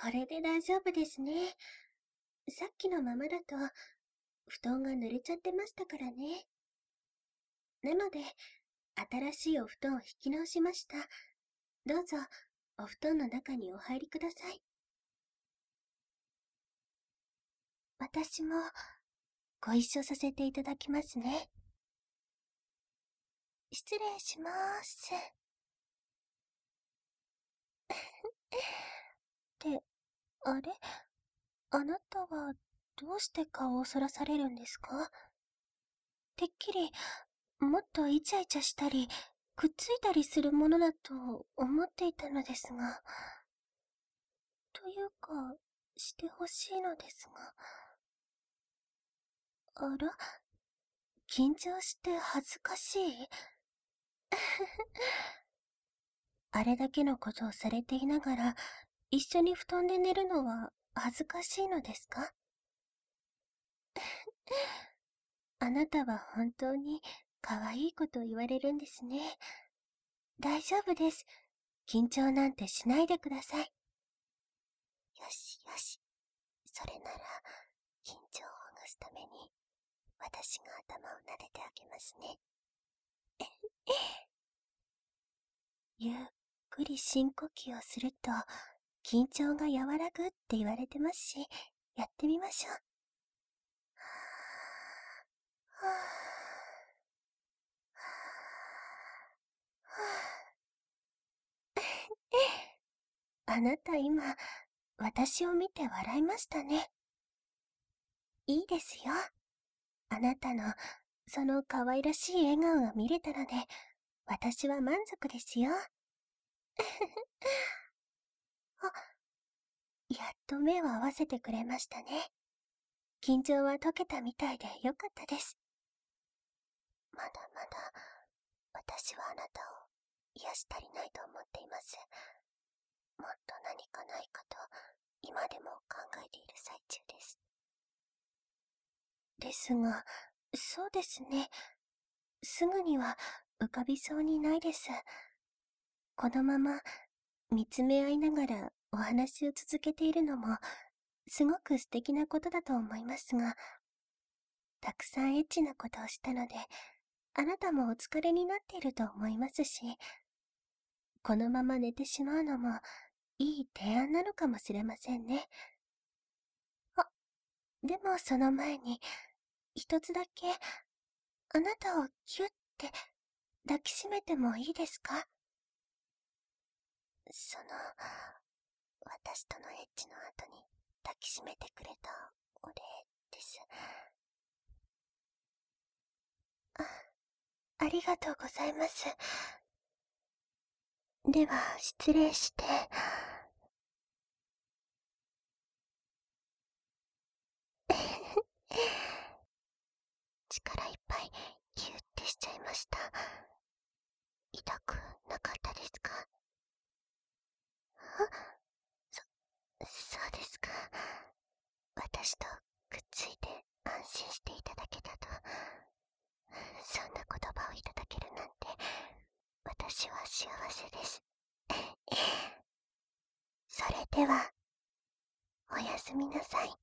これで大丈夫ですね。さっきのままだと、布団が濡れちゃってましたからね。なので、新しいお布団を引き直しました。どうぞ、お布団の中にお入りください。私も、ご一緒させていただきますね。失礼しまーす。ってあれ、あなたはどうして顔をそらされるんですか？てっきりもっとイチャイチャしたりくっついたりするものだと思っていたのですが、というかしてほしいのですが。あら、緊張して恥ずかしい？あれだけのことをされていながら一緒に布団で寝るのは恥ずかしいのですか？あなたは本当に可愛いこと言われるんですね。大丈夫です。緊張なんてしないでください。よしよし。それなら、緊張をほぐすために、私が頭を撫でてあげますね。ゆっくり深呼吸をすると、緊張が和らぐって言われてますし、やってみましょう。はぁ、はぁ、はぁ。あなた今、私を見て笑いましたね。いいですよ。あなたの、その可愛らしい笑顔が見れたので、私は満足ですよ。あ、やっと目を合わせてくれましたね。緊張は解けたみたいでよかったです。まだまだ、私はあなたを癒し足りないと思っています。もっと何かないかと、今でも考えている最中です。ですが、そうですね。すぐには浮かびそうにないです。このまま見つめ合いながらお話を続けているのも、すごく素敵なことだと思いますが、たくさんエッチなことをしたので、あなたもお疲れになっていると思いますし、このまま寝てしまうのもいい提案なのかもしれませんね。あ、でもその前に、一つだけ、あなたをキュッて抱きしめてもいいですか？私とのエッチの後に抱きしめてくれたお礼です。ありがとうございます。では、失礼して。力いっぱいギュッてしちゃいました。痛くなかったですか？そうですか。私とくっついて安心していただけたと。そんな言葉をいただけるなんて、私は幸せです。それでは、おやすみなさい。